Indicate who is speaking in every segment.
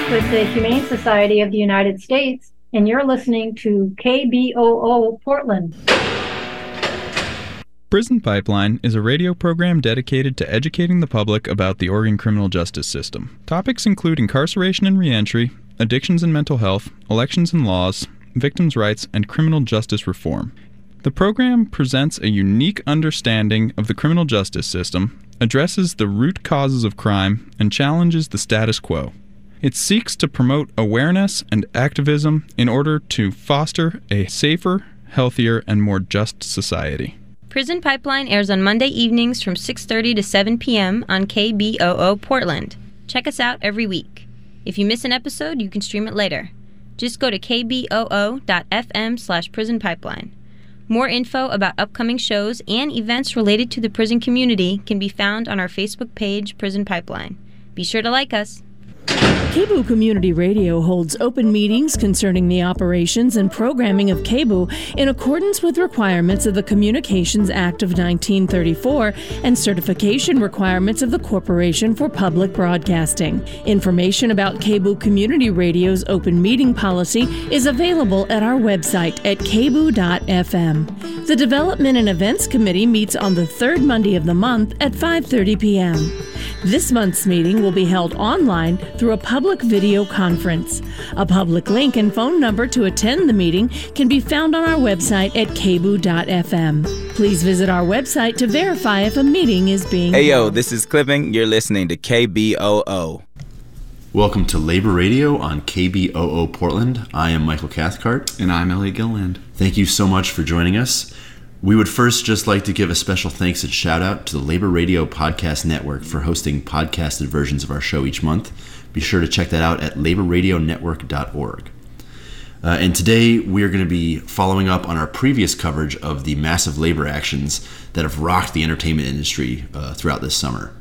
Speaker 1: with the Humane Society of the United States, and you're listening to KBOO Portland.
Speaker 2: Prison Pipeline is a radio program dedicated to educating the public about the Oregon criminal justice system. Topics include incarceration and reentry, addictions and mental health, elections and laws, victims' rights, and criminal justice reform. The program presents a unique understanding of the criminal justice system, addresses the root causes of crime, and challenges the status quo. It seeks to promote awareness and activism in order to foster a safer, healthier, and more just society.
Speaker 3: Prison Pipeline airs on Monday evenings from 6:30 to 7 p.m. on KBOO Portland. Check us out every week. If you miss an episode, you can stream it later. Just go to kboo.fm/Prison Pipeline. More info about upcoming shows and events related to the prison community can be found on our Facebook page, Prison Pipeline. Be sure to like us.
Speaker 4: KBOO Community Radio holds open meetings concerning the operations and programming of KBOO in accordance with requirements of the Communications Act of 1934 and certification requirements of the Corporation for Public Broadcasting. Information about KBOO Community Radio's open meeting policy is available at our website at kboo.fm. The Development and Events Committee meets on the third Monday of the month at 5:30 p.m. This month's meeting will be held online through a public video conference. A public link and phone number to attend the meeting can be found on our website at kboo.fm. Please visit our website to verify if a meeting is being
Speaker 5: Hey yo,
Speaker 4: held.
Speaker 5: this is Clipping. You're listening to KBOO.
Speaker 6: Welcome to Labor Radio on KBOO Portland. I am Michael Cathcart.
Speaker 2: And I'm Elliot Gilland.
Speaker 6: Thank you so much for joining us. We would first just like to give a special thanks and shout out to the Labor Radio Podcast Network for hosting podcasted versions of our show each month. Be sure to check that out at laborradionetwork.org. And today we are going to be following up on our previous coverage of the massive labor actions that have rocked the entertainment industry throughout this summer.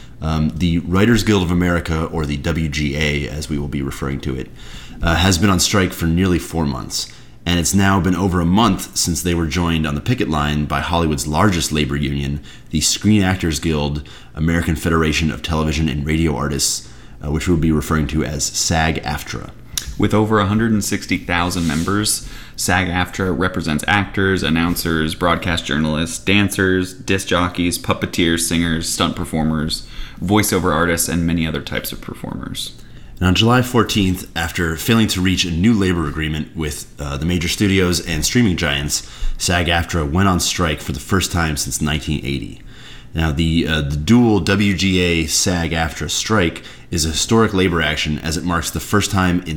Speaker 6: The Writers Guild of America, or the WGA as we will be referring to it, has been on strike for nearly 4 months. And it's now been over a month since they were joined on the picket line by Hollywood's largest labor union, the Screen Actors Guild, American Federation of Television and Radio Artists, which we'll be referring to as SAG-AFTRA.
Speaker 7: With over 160,000 members, SAG-AFTRA represents actors, announcers, broadcast journalists, dancers, disc jockeys, puppeteers, singers, stunt performers, voiceover artists, and many other types of performers.
Speaker 6: And on July 14th, after failing to reach a new labor agreement with the major studios and streaming giants, SAG-AFTRA went on strike for the first time since 1980. Now, the dual WGA-SAG-AFTRA strike is a historic labor action, as it marks the first time in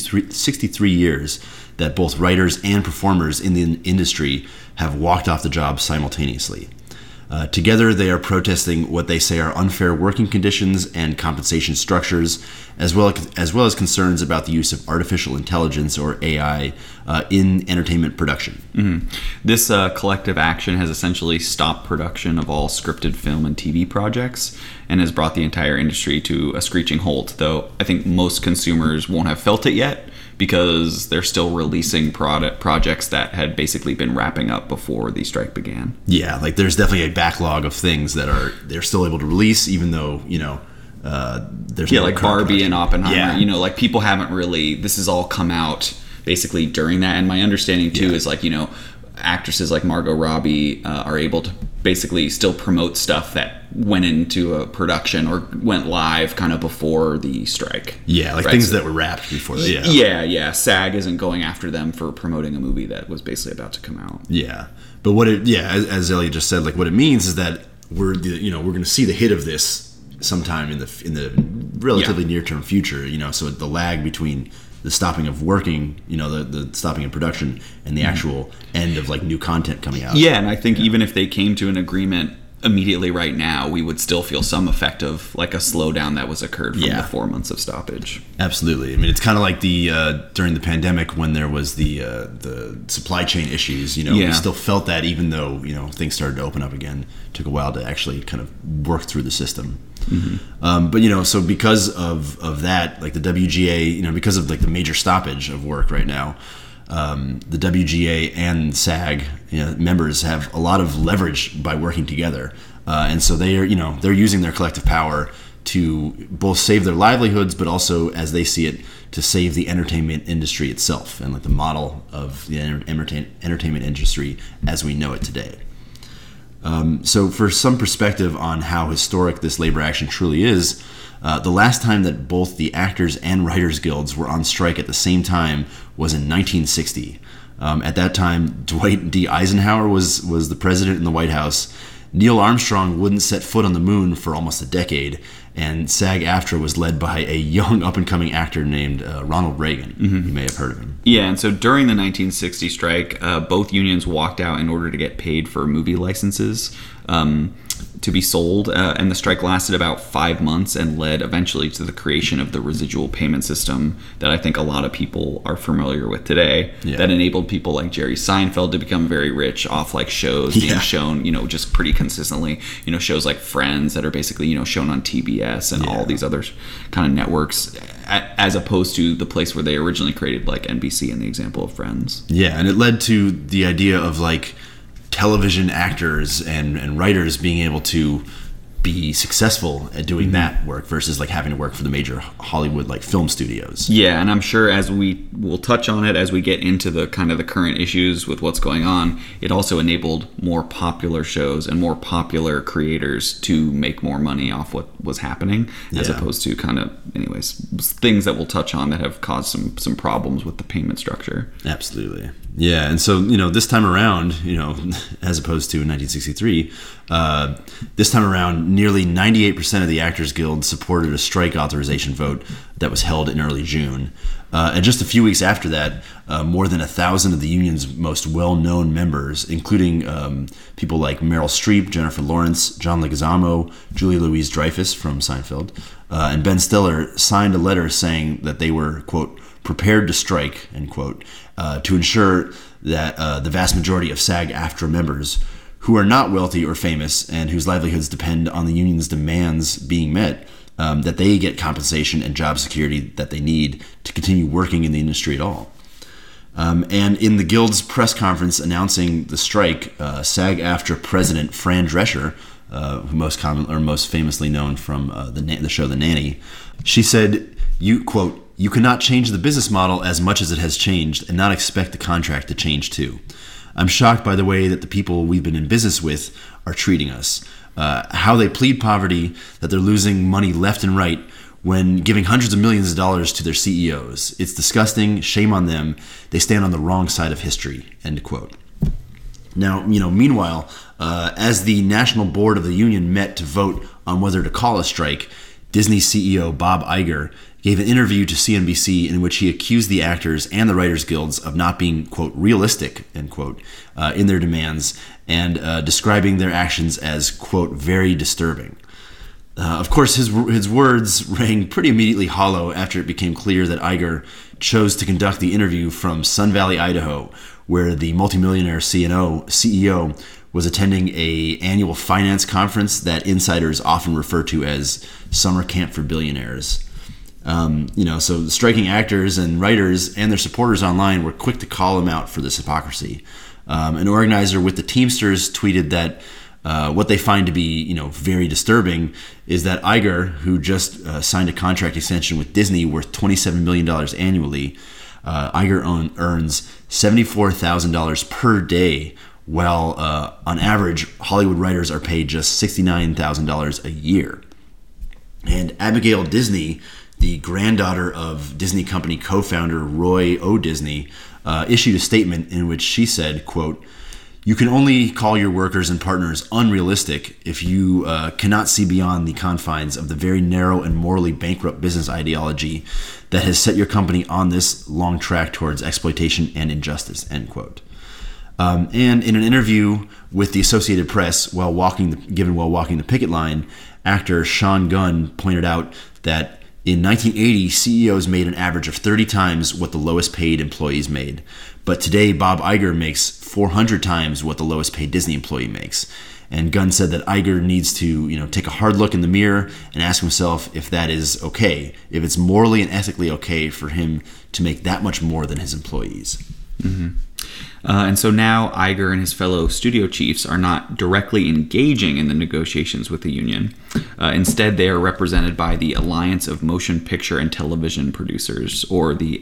Speaker 6: 63 years that both writers and performers in the industry have walked off the job simultaneously. Together, they are protesting what they say are unfair working conditions and compensation structures, as well as concerns about the use of artificial intelligence, or AI, in entertainment production.
Speaker 7: Mm-hmm. This collective action has essentially stopped production of all scripted film and TV projects and has brought the entire industry to a screeching halt, though I think most consumers won't have felt it yet, because they're still releasing projects that had basically been wrapping up before the strike began.
Speaker 6: Yeah, like there's definitely a backlog of things that they're still able to release, even though, there's
Speaker 7: like Barbie and Oppenheimer.
Speaker 6: Yeah.
Speaker 7: Like people haven't really, this has all come out basically during that. And my understanding too is actresses like Margot Robbie are able to basically still promote stuff that went into a production or went live kind of before the strike.
Speaker 6: Yeah, like things that were wrapped before that.
Speaker 7: Yeah. SAG isn't going after them for promoting a movie that was basically about to come out.
Speaker 6: Yeah, but as Elliot just said, like what it means is that we're going to see the hit of this sometime in the relatively near term future. So the lag between the stopping of working, the stopping of production, and the actual end of new content coming out.
Speaker 7: Yeah, and I think even if they came to an agreement immediately right now, we would still feel some effect of a slowdown that was occurred from the 4 months of stoppage.
Speaker 6: Absolutely. I mean, it's kind of like the during the pandemic when there was the supply chain issues. We still felt that, even though things started to open up again. It took a while to actually kind of work through the system. Mm-hmm. But so because of that, the WGA, because of the major stoppage of work right now, the WGA and SAG members have a lot of leverage by working together, and so they're using their collective power to both save their livelihoods, but also, as they see it, to save the entertainment industry itself and like the model of the entertainment industry as we know it today. So for some perspective on how historic this labor action truly is, the last time that both the Actors and Writers Guilds were on strike at the same time was in 1960. At that time, Dwight D. Eisenhower was the president in the White House. Neil Armstrong wouldn't set foot on the moon for almost a decade, and SAG-AFTRA was led by a young up-and-coming actor named Ronald Reagan. You may have heard of him.
Speaker 7: Yeah, and so during the 1960 strike, both unions walked out in order to get paid for movie licenses to be sold, and the strike lasted about 5 months and led eventually to the creation of the residual payment system that I think a lot of people are familiar with today, that enabled people like Jerry Seinfeld to become very rich off like shows being shown, just pretty consistently, shows like Friends that are basically, shown on TBS and all these other kind of networks, as opposed to the place where they originally created like NBC in the example of Friends.
Speaker 6: Yeah, and it led to the idea of like television actors and writers being able to be successful at doing that work versus like having to work for the major Hollywood like film studios.
Speaker 7: Yeah, and I'm sure as we will touch on it as we get into the kind of the current issues with what's going on, it also enabled more popular shows and more popular creators to make more money off what was happening, as opposed to kind of, anyways, things that we'll touch on that have caused some problems with the payment structure.
Speaker 6: Absolutely. Yeah, and so, this time around, as opposed to in 1963, this time around, nearly 98% of the Actors Guild supported a strike authorization vote that was held in early June. And just a few weeks after that, more than 1,000 of the union's most well-known members, including people like Meryl Streep, Jennifer Lawrence, John Leguizamo, Julia Louis-Dreyfus from Seinfeld, and Ben Stiller, signed a letter saying that they were, quote, prepared to strike, end quote, to ensure that the vast majority of SAG-AFTRA members who are not wealthy or famous and whose livelihoods depend on the union's demands being met, that they get compensation and job security that they need to continue working in the industry at all. And in the Guild's press conference announcing the strike, SAG-AFTRA president Fran Drescher, who most famously known from the show The Nanny, she said, quote, "You cannot change the business model as much as it has changed and not expect the contract to change too. I'm shocked by the way that the people we've been in business with are treating us. How they plead poverty, that they're losing money left and right when giving hundreds of millions of dollars to their CEOs. It's disgusting. Shame on them. They stand on the wrong side of history," end quote. Now, meanwhile, as the national board of the union met to vote on whether to call a strike, Disney CEO Bob Iger gave an interview to CNBC in which he accused the Actors and the Writers Guilds of not being, quote, realistic, end quote, in their demands, and describing their actions as, quote, very disturbing. Of course, his words rang pretty immediately hollow after it became clear that Iger chose to conduct the interview from Sun Valley, Idaho, where the multimillionaire CEO was attending an annual finance conference that insiders often refer to as Summer Camp for Billionaires. So the striking actors and writers and their supporters online were quick to call him out for this hypocrisy. An organizer with the Teamsters tweeted that what they find to be, very disturbing is that Iger, who just signed a contract extension with Disney worth $27 million annually, Iger earns $74,000 per day, while on average, Hollywood writers are paid just $69,000 a year. And Abigail Disney, the granddaughter of Disney Company co-founder Roy O. Disney, issued a statement in which she said, quote, "You can only call your workers and partners unrealistic if you cannot see beyond the confines of the very narrow and morally bankrupt business ideology that has set your company on this long track towards exploitation and injustice," end quote. And in an interview with the Associated Press while walking the picket line, actor Sean Gunn pointed out that in 1980, CEOs made an average of 30 times what the lowest paid employees made. But today, Bob Iger makes 400 times what the lowest paid Disney employee makes. And Gunn said that Iger needs to, take a hard look in the mirror and ask himself if that is okay, if it's morally and ethically okay for him to make that much more than his employees.
Speaker 7: Mm-hmm. And so now Iger and his fellow studio chiefs are not directly engaging in the negotiations with the union. Instead, they are represented by the Alliance of Motion Picture and Television Producers, or the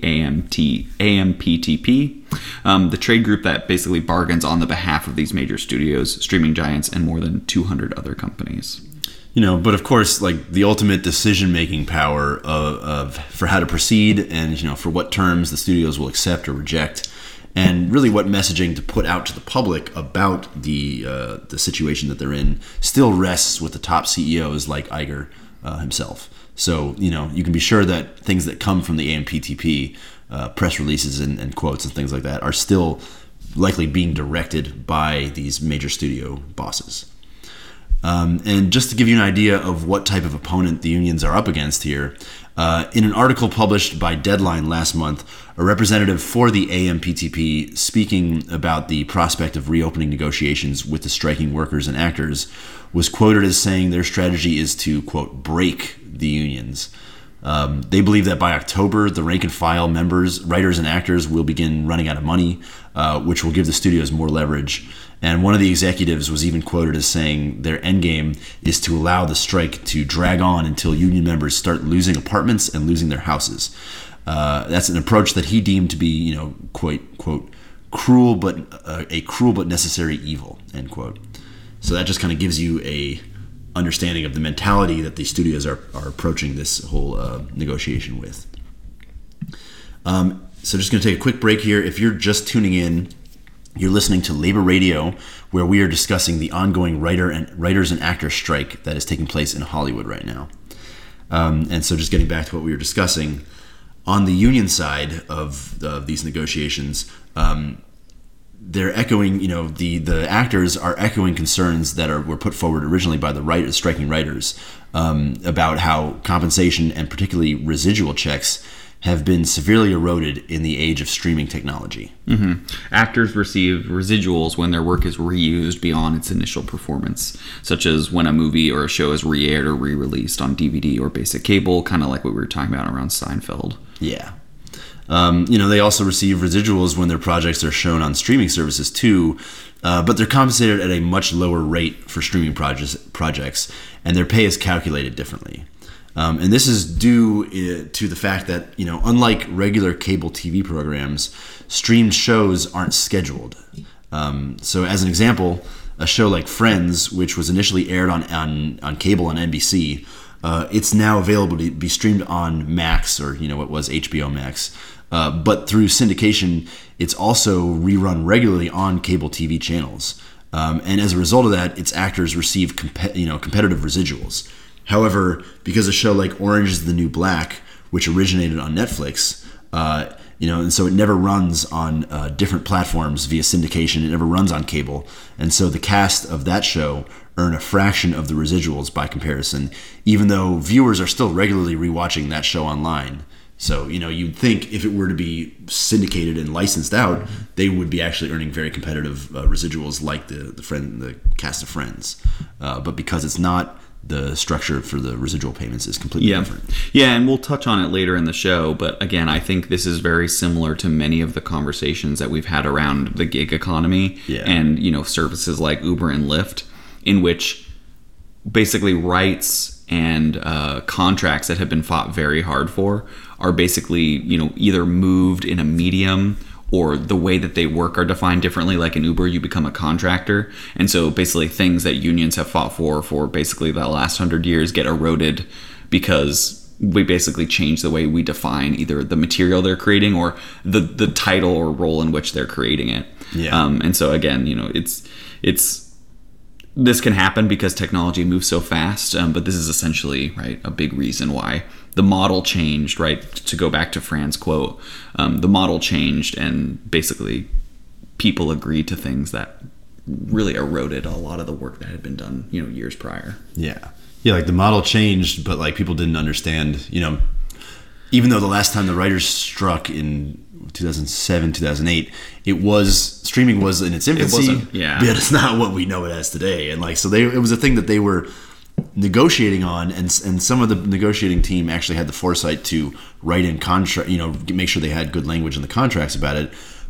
Speaker 7: AMPTP, the trade group that basically bargains on the behalf of these major studios, streaming giants, and more than 200 other companies.
Speaker 6: But of course, like the ultimate decision-making power of for how to proceed and, for what terms the studios will accept or reject, and really what messaging to put out to the public about the situation that they're in still rests with the top CEOs like Iger himself. So, you can be sure that things that come from the AMPTP, press releases and quotes and things like that, are still likely being directed by these major studio bosses. And just to give you an idea of what type of opponent the unions are up against here, in an article published by Deadline last month, a representative for the AMPTP speaking about the prospect of reopening negotiations with the striking workers and actors was quoted as saying their strategy is to, quote, break the unions. They believe that by October, the rank and file members, writers and actors will begin running out of money, which will give the studios more leverage. And one of the executives was even quoted as saying their endgame is to allow the strike to drag on until union members start losing apartments and losing their houses. That's an approach that he deemed to be, quote, cruel but necessary evil, end quote. So that just kind of gives you a understanding of the mentality that the studios are approaching this whole negotiation with. So just going to take a quick break here. If you're just tuning in, you're listening to Labor Radio, where we are discussing the ongoing writers and actors strike that is taking place in Hollywood right now. And so just getting back to what we were discussing, on the union side of these negotiations, they're echoing, the actors are echoing concerns that were put forward originally by the striking writers about how compensation and particularly residual checks have been severely eroded in the age of streaming technology.
Speaker 7: Mm-hmm. Actors receive residuals when their work is reused beyond its initial performance, such as when a movie or a show is re-aired or re-released on DVD or basic cable, kind of like what we were talking about around Seinfeld.
Speaker 6: Yeah. They also receive residuals when their projects are shown on streaming services too, but they're compensated at a much lower rate for streaming projects, and their pay is calculated differently. And this is due to the fact that, unlike regular cable TV programs, streamed shows aren't scheduled. So as an example, a show like Friends, which was initially aired on cable on NBC, it's now available to be streamed on Max, or what was HBO Max. But through syndication, it's also rerun regularly on cable TV channels. And as a result of that, its actors receive competitive residuals. However, because a show like Orange is the New Black, which originated on Netflix, and so it never runs on different platforms via syndication. It never runs on cable. And so the cast of that show earn a fraction of the residuals by comparison, even though viewers are still regularly rewatching that show online. So, you'd think if it were to be syndicated and licensed out, they would be actually earning very competitive residuals like the cast of Friends. But because it's not, the structure for the residual payments is completely different.
Speaker 7: Yeah, and we'll touch on it later in the show, but again, I think this is very similar to many of the conversations that we've had around the gig economy and, services like Uber and Lyft, in which basically rights and contracts that have been fought very hard for are basically, either moved in a medium or the way that they work are defined differently. Like in Uber, you become a contractor. And so basically things that unions have fought for basically the last 100 years get eroded because we basically change the way we define either the material they're creating or the title or role in which they're creating it.
Speaker 6: Yeah.
Speaker 7: And so again, this can happen because technology moves so fast, but this is essentially, right, a big reason why the model changed, right? To go back to Fran's quote, the model changed and basically people agreed to things that really eroded a lot of the work that had been done, years prior.
Speaker 6: Yeah. Yeah, like the model changed, but like people didn't understand, even though the last time the writers struck in 2007, 2008, streaming was in its infancy, but it's not what we know it as today. And like, so it was a thing that they were negotiating on, and some of the negotiating team actually had the foresight to write in contract, make sure they had good language in the contracts about it.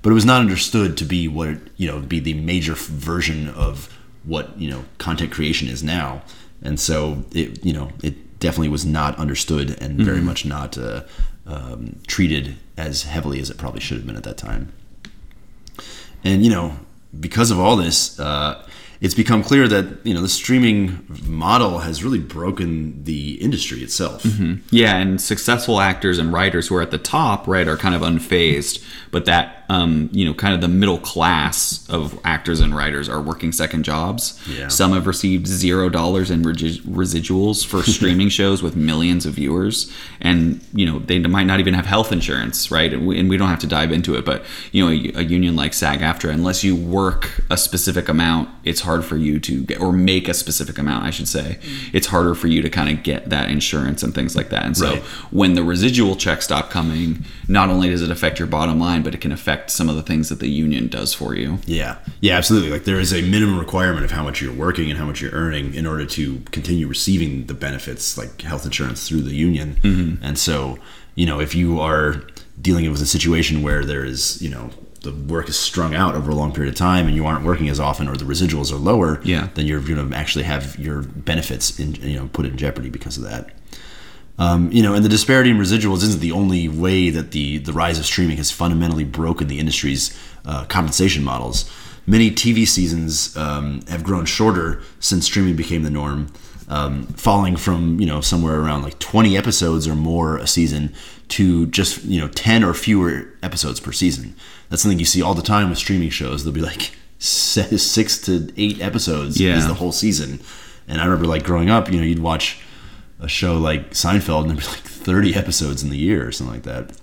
Speaker 6: but it was not understood to be what be the major version of what content creation is now. And so it definitely was not understood and very much not treated as heavily as it probably should have been at that time. And because of all this, it's become clear that the streaming model has really broken the industry itself.
Speaker 7: Yeah, and successful actors and writers who are at the top, right, are kind of unfazed, but that kind of the middle class of actors and writers are working second jobs.
Speaker 6: Yeah.
Speaker 7: Some have received $0 in residuals for streaming shows with millions of viewers, and they might not even have health insurance, right? And we don't have to dive into it, but a union like SAG-AFTRA, unless you work a specific amount, it's hard for you to get, or make a specific amount, I should say. It's harder for you to kind of get that insurance and things like that. And so when the residual checks stop coming, not only does it affect your bottom line, but it can affect some of the things that the union does for you.
Speaker 6: Yeah, absolutely. Like there is a minimum requirement of how much you're working and how much you're earning in order to continue receiving the benefits like health insurance through the union. And so, if you are dealing with a situation where there is, the work is strung out over a long period of time and you aren't working as often, or the residuals are lower, then you're going to actually have your benefits put in jeopardy because of that. And the disparity in residuals isn't the only way that the rise of streaming has fundamentally broken the industry's compensation models. Many TV seasons have grown shorter since streaming became the norm, falling from somewhere around like 20 episodes or more a season to just 10 or fewer episodes per season. That's something you see all the time with streaming shows. They'll be like 6 to 8 episodes is the whole season. And I remember like growing up, you'd watch a show like Seinfeld and there'd be like 30 episodes in the year or something like that.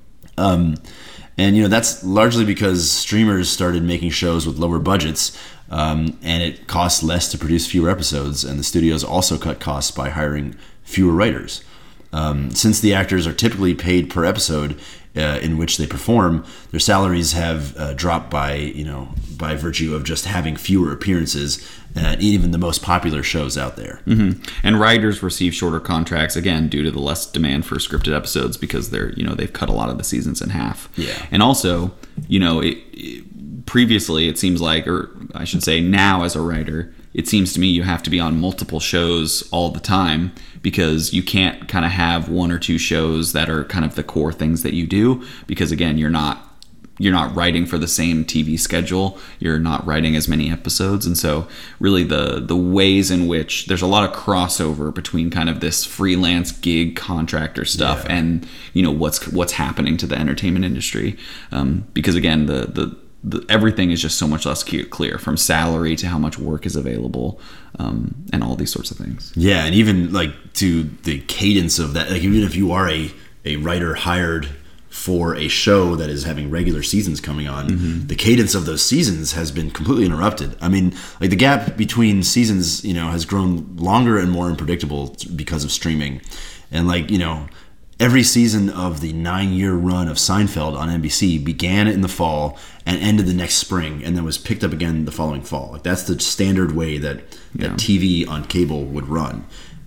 Speaker 6: And that's largely because streamers started making shows with lower budgets, and it costs less to produce fewer episodes, and the studios also cut costs by hiring fewer writers. Since the actors are typically paid per episode in which they perform, their salaries have dropped by virtue of just having fewer appearances at even the most popular shows out there.
Speaker 7: And writers receive shorter contracts, again, due to the less demand for scripted episodes because they've cut a lot of the seasons in half. And also, previously it seems like, or I should say now as a writer, it seems to me you have to be on multiple shows all the time because you can't kind of have one or two shows that are kind of the core things that you do, because again, you're not writing for the same TV schedule, you're not writing as many episodes. And so really the ways in which there's a lot of crossover between kind of this freelance gig contractor stuff and what's happening to the entertainment industry, because again the everything is just so much less clear, from salary to how much work is available, and all these sorts of things. Yeah,
Speaker 6: and even like to the cadence of that, like even if you are a writer hired for a show that is having regular seasons coming on, the cadence of those seasons has been completely interrupted. I mean, like the gap between seasons, has grown longer and more unpredictable because of streaming. And like, every season of the 9-year run of Seinfeld on NBC began in the fall and ended the next spring, and then was picked up again the following fall. Like that's the standard way that TV on cable would run.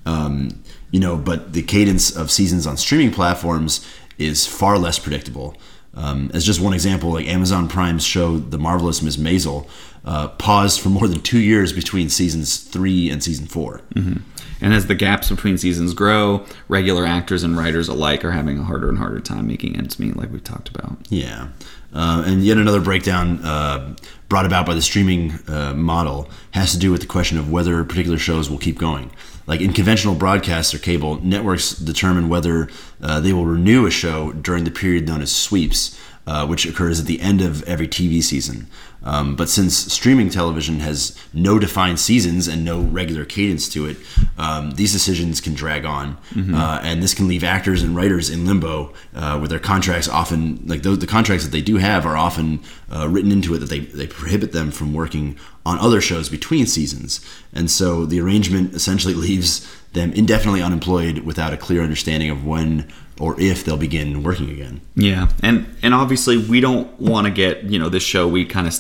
Speaker 6: But the cadence of seasons on streaming platforms is far less predictable. As just one example, like Amazon Prime's show The Marvelous Miss Maisel paused for more than 2 years between seasons 3 and season 4.
Speaker 7: And as the gaps between seasons grow, regular actors and writers alike are having a harder and harder time making ends meet, like we've talked about.
Speaker 6: Yeah. And yet another breakdown brought about by the streaming model has to do with the question of whether particular shows will keep going. Like in conventional broadcast or cable, networks determine whether they will renew a show during the period known as sweeps, which occurs at the end of every TV season. But since streaming television has no defined seasons and no regular cadence to it, these decisions can drag on, and this can leave actors and writers in limbo, where their contracts often, like the contracts that they do have, are often written into it that they prohibit them from working on other shows between seasons, and so the arrangement essentially leaves them indefinitely unemployed without a clear understanding of when or if they'll begin working again.
Speaker 7: Yeah, and obviously we don't want to get, this show, we kind of stated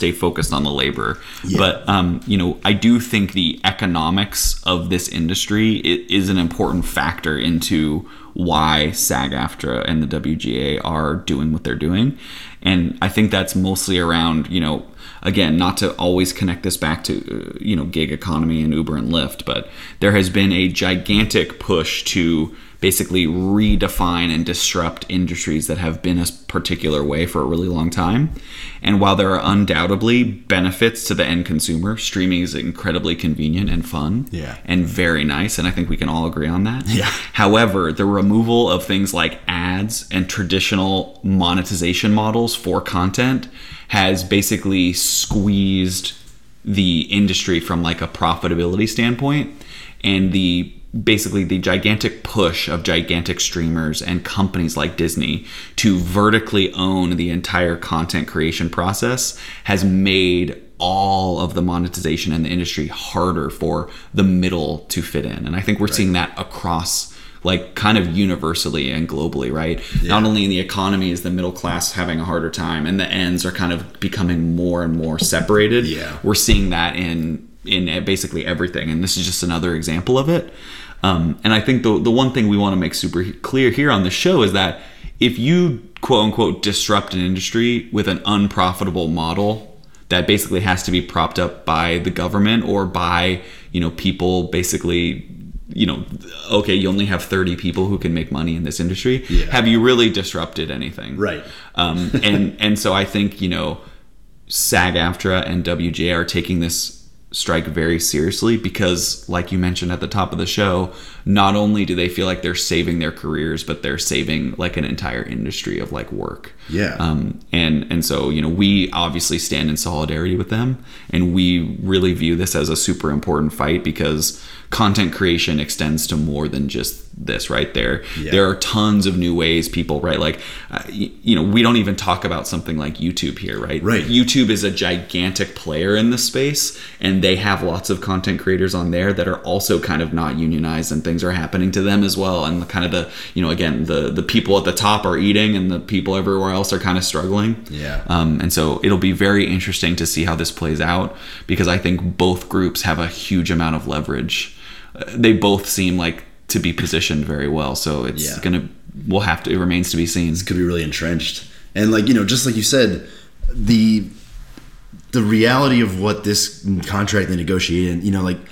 Speaker 7: stay focused on the labor. But I do think the economics of this industry is an important factor into why SAG-AFTRA and the WGA are doing what they're doing. And I think that's mostly around, again, not to always connect this back to, gig economy and Uber and Lyft, but there has been a gigantic push to basically redefine and disrupt industries that have been a particular way for a really long time. And while there are undoubtedly benefits to the end consumer, streaming is incredibly convenient and fun and very nice. And I think we can all agree on that.
Speaker 6: Yeah.
Speaker 7: However, the removal of things like ads and traditional monetization models for content has basically squeezed the industry from like a profitability standpoint, and the gigantic push of gigantic streamers and companies like Disney to vertically own the entire content creation process has made all of the monetization in the industry harder for the middle to fit in. And I think we're seeing that across like kind of universally and globally, right? Not only in the economy is the middle class having a harder time, and the ends are kind of becoming more and more separated. We're seeing that in basically everything, and this is just another example of it. And I think the one thing we want to make super clear here on the show is that if you quote unquote disrupt an industry with an unprofitable model that basically has to be propped up by the government or by people basically, okay, you only have 30 people who can make money in this industry. Have you really disrupted anything?
Speaker 6: Right.
Speaker 7: And so I think SAG-AFTRA and WGA are taking this strike very seriously because, like you mentioned at the top of the show, not only do they feel like they're saving their careers, but they're saving like an entire industry of like work. And so we obviously stand in solidarity with them, and we really view this as a super important fight because content creation extends to more than just this right there. There are tons of new ways people, right? Like, we don't even talk about something like YouTube here, right? YouTube is a gigantic player in this space, and they have lots of content creators on there that are also kind of not unionized, and things are happening to them as well. And kind of again, the people at the top are eating and the people everywhere else are kind of struggling. And so it'll be very interesting to see how this plays out, because I think both groups have a huge amount of leverage. They both seem like to be positioned very well, so it's it remains to be seen.
Speaker 6: It's gonna be really entrenched, and just like you said, the reality of what this contract they negotiated,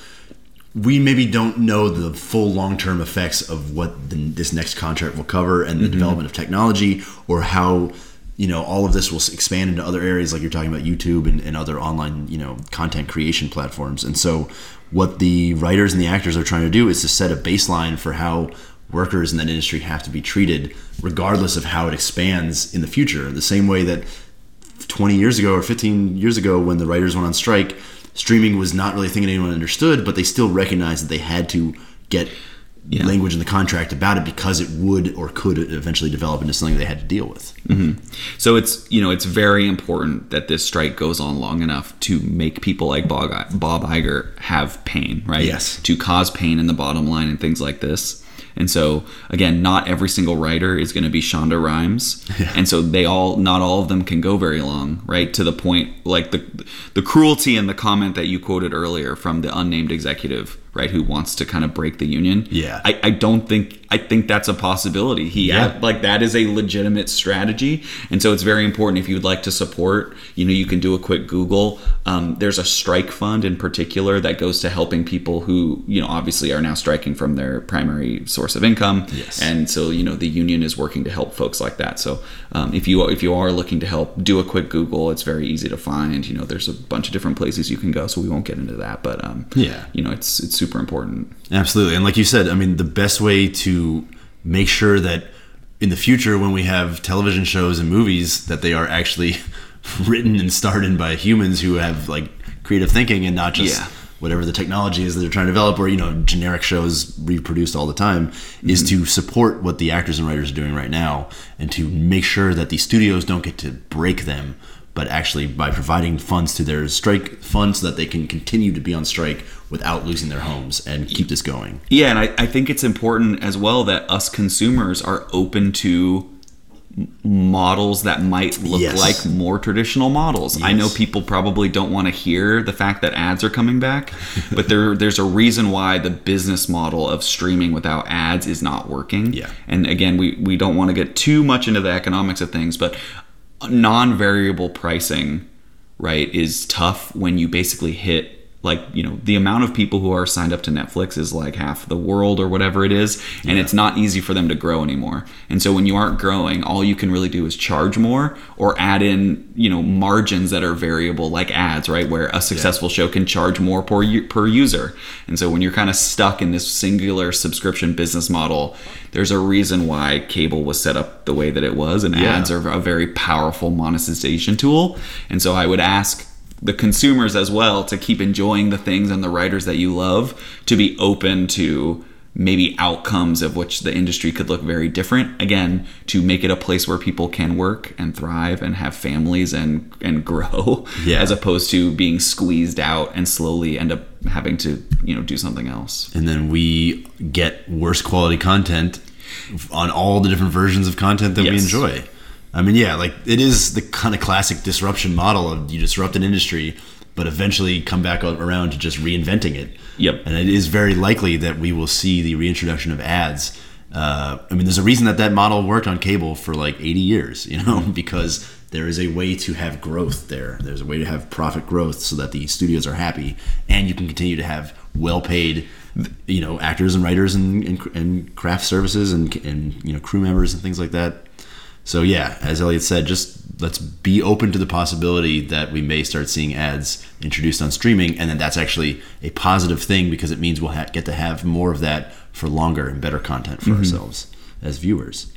Speaker 6: we maybe don't know the full long-term effects of what this next contract will cover, and the development of technology, or how all of this will expand into other areas, like you're talking about YouTube and other online content creation platforms. And so what the writers and the actors are trying to do is to set a baseline for how workers in that industry have to be treated, regardless of how it expands in the future. The same way that 20 years ago or 15 years ago, when the writers went on strike, streaming was not really a thing anyone understood, but they still recognized that they had to get language in the contract about it because it would or could eventually develop into something they had to deal with.
Speaker 7: So it's very important that this strike goes on long enough to make people like Bob Iger have pain, right? To cause pain in the bottom line and things like this. And so, again, not every single writer is going to be Shonda Rhimes. And so not all of them can go very long, right? To the point, like the cruelty in the comment that you quoted earlier from the unnamed executive, right, who wants to kind of break the union. I think that's a possibility. That is a legitimate strategy. And so it's very important, if you'd like to support, you can do a quick Google. There's a strike fund in particular that goes to helping people who, obviously are now striking from their primary source of income. And so, the union is working to help folks like that. So if you are looking to help, do a quick Google. It's very easy to find. There's a bunch of different places you can go, so we won't get into that. But, it's super important.
Speaker 6: Absolutely. And like you said, the best way to make sure that in the future, when we have television shows and movies, that they are actually written and starred in by humans who have like creative thinking, and not just whatever the technology is that they're trying to develop, or generic shows reproduced all the time, is to support what the actors and writers are doing right now, and to make sure that the studios don't get to break them, but actually by providing funds to their strike fund so that they can continue to be on strike without losing their homes and keep this going.
Speaker 7: And I think it's important as well that us consumers are open to models that might look
Speaker 6: Yes.
Speaker 7: like more traditional models. I know
Speaker 6: Yes.
Speaker 7: people probably don't want to hear the fact that ads are coming back, but there's a reason why the business model of streaming without ads is not working.
Speaker 6: Yeah.
Speaker 7: And again, we don't want to get too much into the economics of things, but non-variable pricing, right, is tough when you basically hit, like, you know, the amount of people who are signed up to Netflix is like half the world or whatever it is, and it's not easy for them to grow anymore. And so when you aren't growing, all you can really do is charge more or add in, you know, margins that are variable, like ads, right, where a successful show can charge more per user. And so when you're kind of stuck in this singular subscription business model, there's a reason why cable was set up the way that it was, and ads are a very powerful monetization tool. And so I would ask the consumers as well to keep enjoying the things and the writers that you love, to be open to maybe outcomes of which the industry could look very different, again, to make it a place where people can work and thrive and have families and grow, as opposed to being squeezed out and slowly end up having to, you know, do something else.
Speaker 6: And then we get worse quality content on all the different versions of content that we enjoy. I mean, yeah, like, it is the kind of classic disruption model of you disrupt an industry, but eventually come back around to just reinventing it.
Speaker 7: Yep.
Speaker 6: And it is very likely that we will see the reintroduction of ads. I mean, there's a reason that model worked on cable for like 80 years, you know, because there is a way to have growth there. There's a way to have profit growth so that the studios are happy, and you can continue to have well-paid, you know, actors and writers and craft services and you know, crew members and things like that. So yeah, as Elliot said, just let's be open to the possibility that we may start seeing ads introduced on streaming, and then that's actually a positive thing, because it means we'll get to have more of that for longer and better content for ourselves as viewers.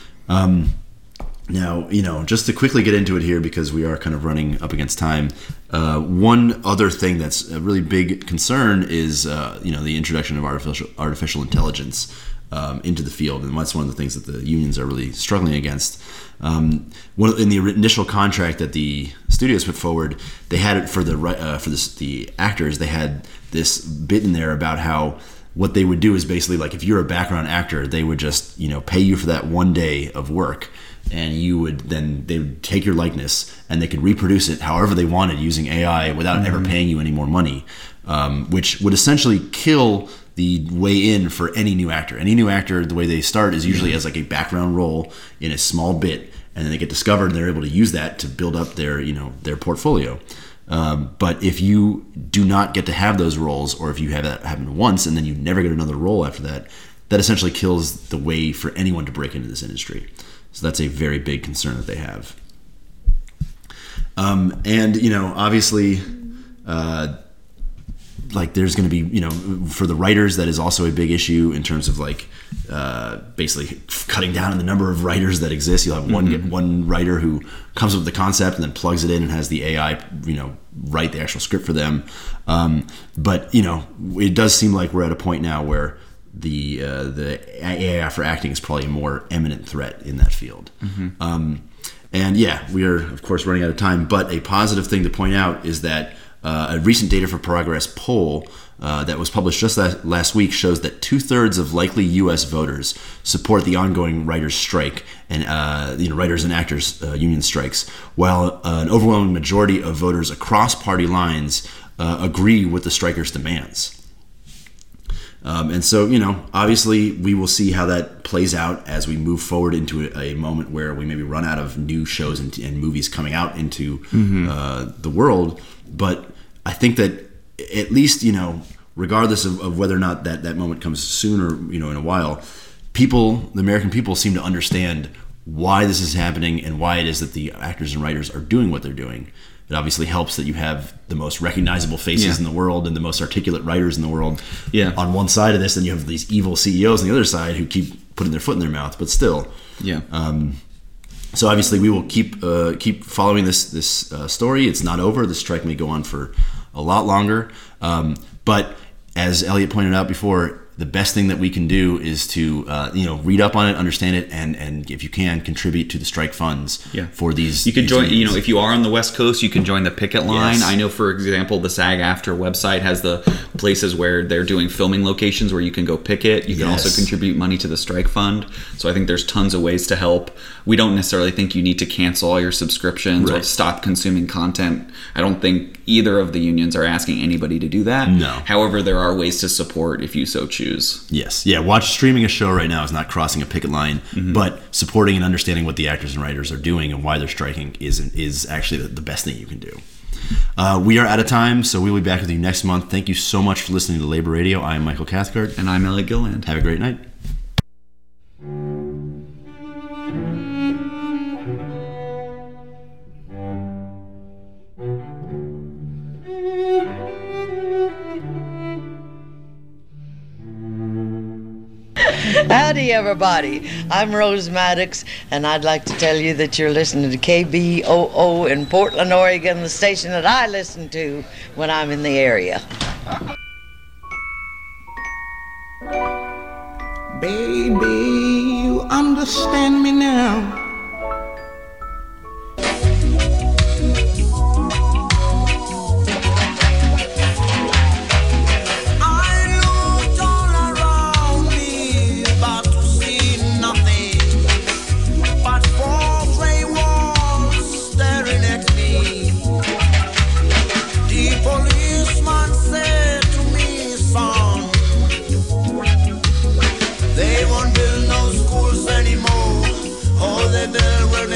Speaker 6: Now, you know, just to quickly get into it here, because we are kind of running up against time, one other thing that's a really big concern is, you know, the introduction of artificial intelligence into the field, and that's one of the things that the unions are really struggling against. In the initial contract that the studios put forward, they had it for the actors. They had this bit in there about how what they would do is basically, like, if you're a background actor, they would just, you know, pay you for that one day of work, and they would take your likeness and they could reproduce it however they wanted using AI without ever paying you any more money, which would essentially kill the way in for any new actor. Any new actor, the way they start is usually as like a background role in a small bit, and then they get discovered and they're able to use that to build up their, you know, their portfolio. But if you do not get to have those roles, or if you have that happen once and then you never get another role after that, that essentially kills the way for anyone to break into this industry. So that's a very big concern that they have. And, you know, obviously, like, there's going to be, you know, for the writers, that is also a big issue in terms of, like, basically cutting down on the number of writers that exist. You'll have one writer who comes up with the concept and then plugs it in and has the AI, you know, write the actual script for them. But, you know, it does seem like we're at a point now where the AI for acting is probably a more eminent threat in that field. And yeah, we are, of course, running out of time, but a positive thing to point out is that a recent Data for Progress poll that was published just last week shows that 2/3 of likely U.S. voters support the ongoing writers' strike and you know, writers and actors union strikes, while an overwhelming majority of voters across party lines agree with the strikers' demands. And so, you know, obviously we will see how that plays out as we move forward into a moment where we maybe run out of new shows and movies coming out into the world. But I think that at least, you know, regardless of whether or not that moment comes soon or, you know, in a while, the American people seem to understand why this is happening and why it is that the actors and writers are doing what they're doing. It obviously helps that you have the most recognizable faces in the world and the most articulate writers in the world on one side of this, and you have these evil CEOs on the other side who keep putting their foot in their mouth, but still. So obviously we will keep following this story. It's not over. The strike may go on for a lot longer. But as Elliot pointed out before, the best thing that we can do is to read up on it, understand it, and if you can, contribute to the strike funds for these.
Speaker 7: You could join. If you are on the West Coast, you can join the picket line.
Speaker 6: Yes.
Speaker 7: I know, for example, the SAG-AFTRA website has the places where they're doing filming locations where you can go picket. You can also contribute money to the strike fund. So I think there's tons of ways to help. We don't necessarily think you need to cancel all your subscriptions or stop consuming content. I don't think either of the unions are asking anybody to do that.
Speaker 6: No.
Speaker 7: However, there are ways to support if you so choose.
Speaker 6: Yes. Yeah. Streaming a show right now is not crossing a picket line, but supporting and understanding what the actors and writers are doing and why they're striking is actually the best thing you can do. We are out of time, so we will be back with you next month. Thank you so much for listening to Labor Radio. I am Michael Cathcart.
Speaker 7: And I'm Elliot Gilland.
Speaker 6: Have a great night.
Speaker 8: Howdy, everybody. I'm Rose Maddox, and I'd like to tell you that you're listening to KBOO in Portland, Oregon, the station that I listen to when I'm in the area.
Speaker 9: Baby, you understand me now. They won't build no schools anymore. All they build